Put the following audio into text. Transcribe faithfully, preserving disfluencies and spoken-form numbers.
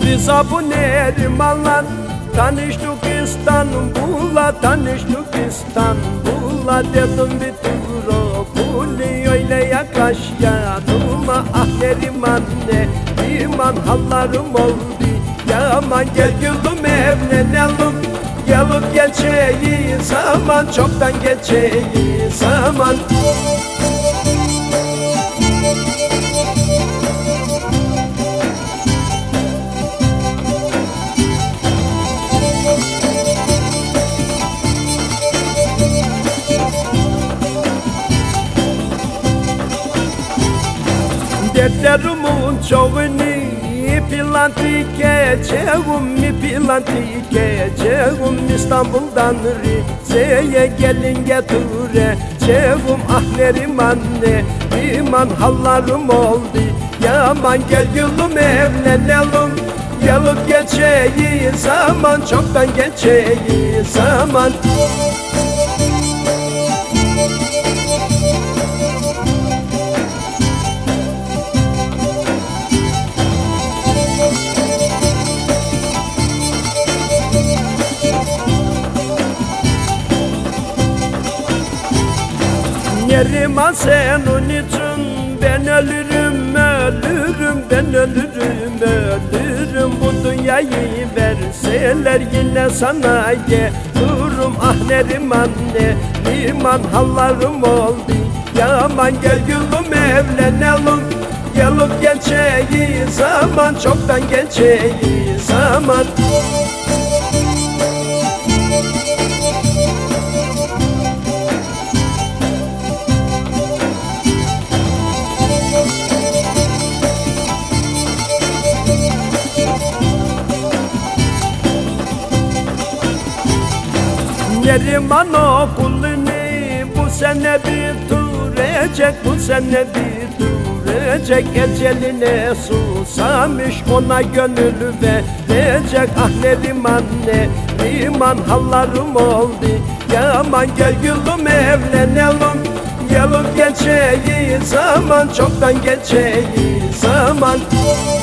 Rıza bu Neriman'la tanıştık İstanbul'a, tanıştık İstanbul'a. Dedim bir tur okuli öyle yaklaş yanıma. Ah Neriman Neriman hallarım oldu yaman. Gel gülüm evlenelim, gelip geçeyi zaman, çoktan geçeyi zaman. Dertlerimin çoğunu plan dikeceğim, plan dikeceğim. İstanbul'dan Rize'ye gelin getireceğim. Ah Neriman Neriman hallarım oldu yaman. Gel gülüm evlenelim, gelip geçeyi zaman, çoktan geçeyi zaman. Neriman senin için ben ölürüm, ölürüm, ben ölürüm, ölürüm. Bu dünyayı verseler yine sana gelirim. Ah Neriman Neriman hallarım oldu yaman. Gel gülüm evlenelim, gelip geçeyi zaman, çoktan geçeyi zaman. Neriman okulunu bu sene bitirecek, bu sene bitirecek. Eceline susamış, ona gönül verecek. Ah Neriman Neriman hallarım oldu yaman. Gel gülüm evlenelim, gelip geçeyi zaman, çoktan geçeyi zaman.